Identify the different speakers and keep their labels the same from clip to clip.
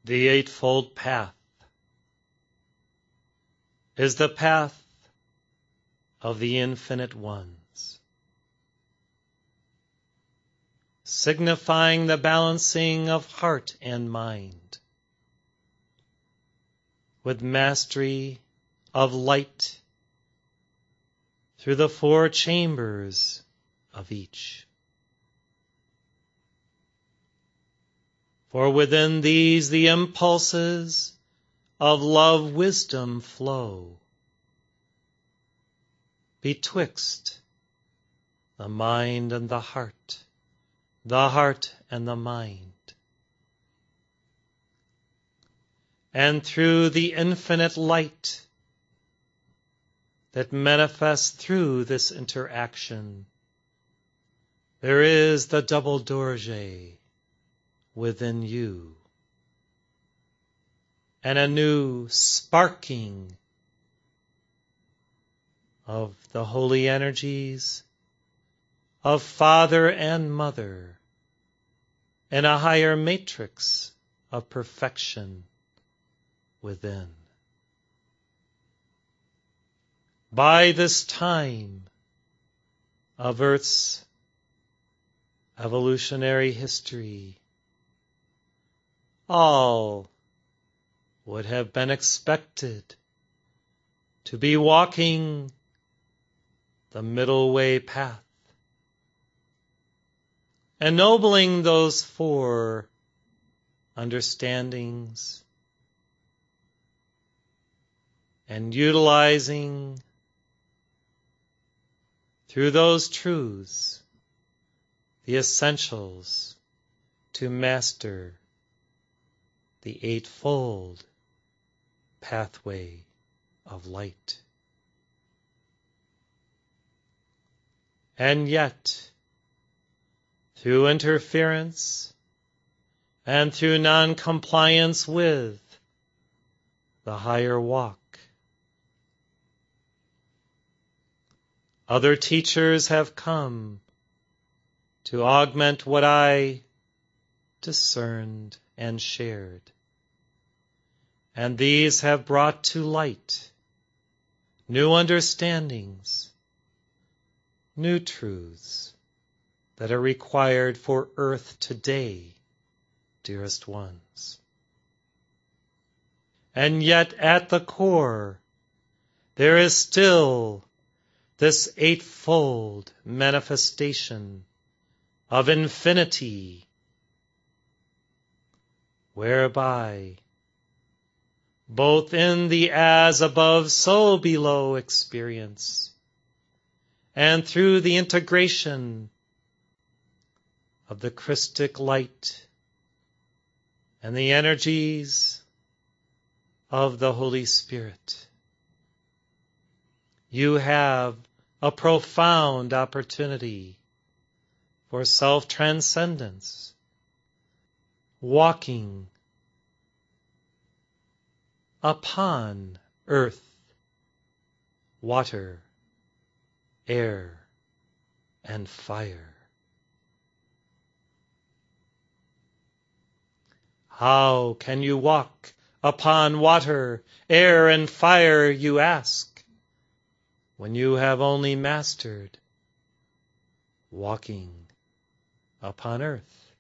Speaker 1: The Eightfold Path is the path of the Infinite Ones, signifying the balancing of heart and mind, with mastery of light through the four chambers of each. For within these the impulses of love wisdom flow, betwixt the mind and the heart and the mind. And through the infinite light that manifests through this interaction, there is the double dorje within you, and a new sparking of the holy energies of Father and Mother in a higher matrix of perfection within. By this time of Earth's evolutionary history, all would have been expected to be walking the middle way path, ennobling those four understandings and utilizing through those truths the essentials to master the eightfold pathway of light. And yet, through interference and through non-compliance with the higher walk, other teachers have come to augment what I discerned and shared. And these have brought to light new understandings, new truths that are required for Earth today, dearest ones. And yet at the core, there is still this eightfold manifestation of infinity, whereby both in the as above so below experience and through the integration of the Christic light and the energies of the Holy Spirit, you have a profound opportunity for self-transcendence, walking upon earth, water, air, and fire. How can you walk upon water, air, and fire, you ask, when you have only mastered walking upon earth?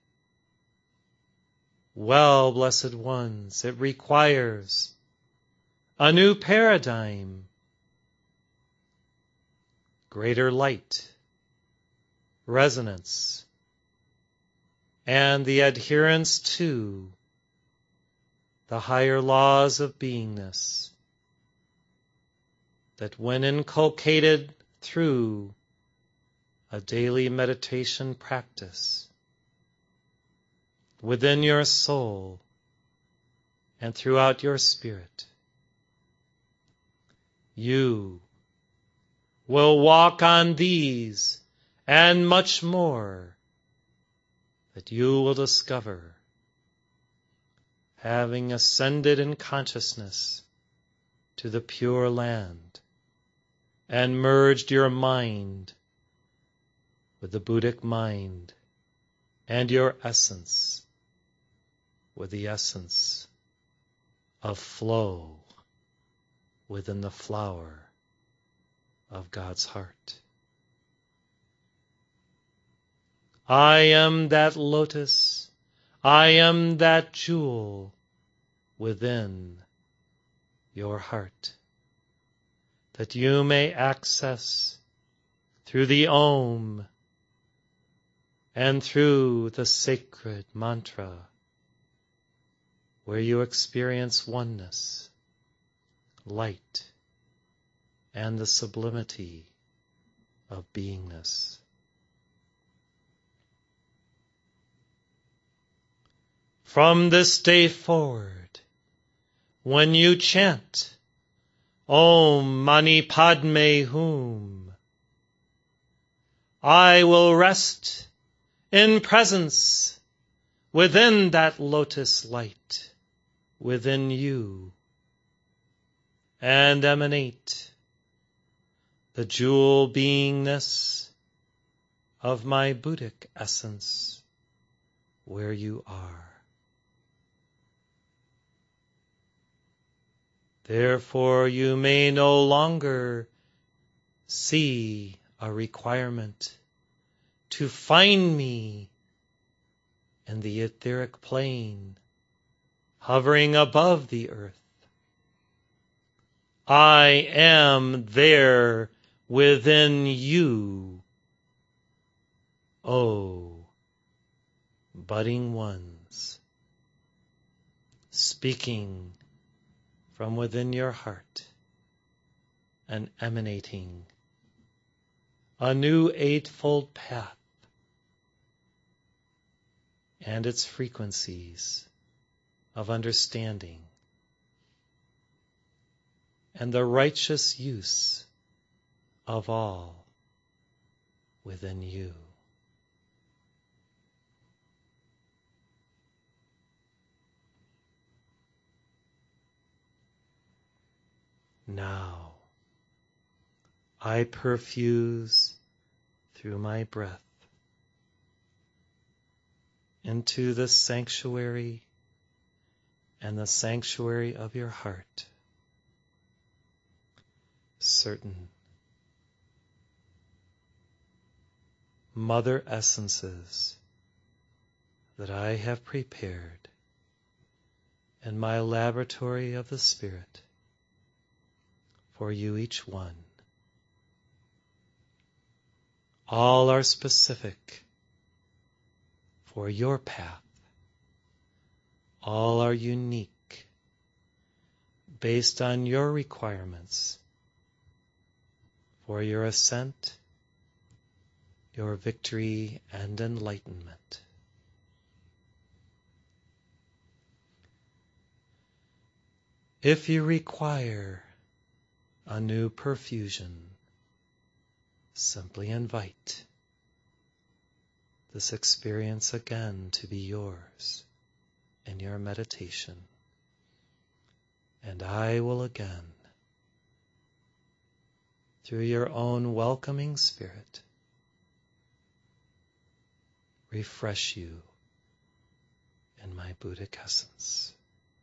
Speaker 1: Well, blessed ones, it requires a new paradigm, greater light, resonance, and the adherence to the higher laws of beingness that, when inculcated through a daily meditation practice within your soul and throughout your spirit, you will walk on these and much more that you will discover, having ascended in consciousness to the Pure Land and merged your mind with the Buddhic mind and your essence with the essence of flow within the flower of God's heart. I am that lotus, I am that jewel within your heart, that you may access through the Om and through the sacred mantra, where you experience oneness, light, and the sublimity of beingness. From this day forward, when you chant Om Mani Padme Hum, I will rest in presence within that lotus light within you and emanate the jewel beingness of my Buddhic essence where you are. Therefore you may no longer see a requirement to find me in the etheric plane, hovering above the earth. I am there within you, O budding ones, speaking from within your heart and emanating a new eightfold path and its frequencies of understanding and the righteous use of all within you. Now, I perfuse through my breath into the sanctuary and the sanctuary of your heart certain mother essences that I have prepared in my laboratory of the Spirit for you each one. All are specific for your path. All are unique based on your requirements for your ascent, your victory, and enlightenment. If you require a new perfusion, simply invite this experience again to be yours in your meditation, and I will again, through your own welcoming spirit, refresh you in my Buddhic essence.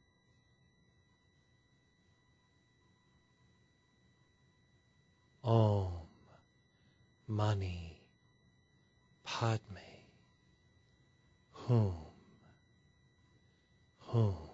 Speaker 1: Om Mani Padme Hum Hum.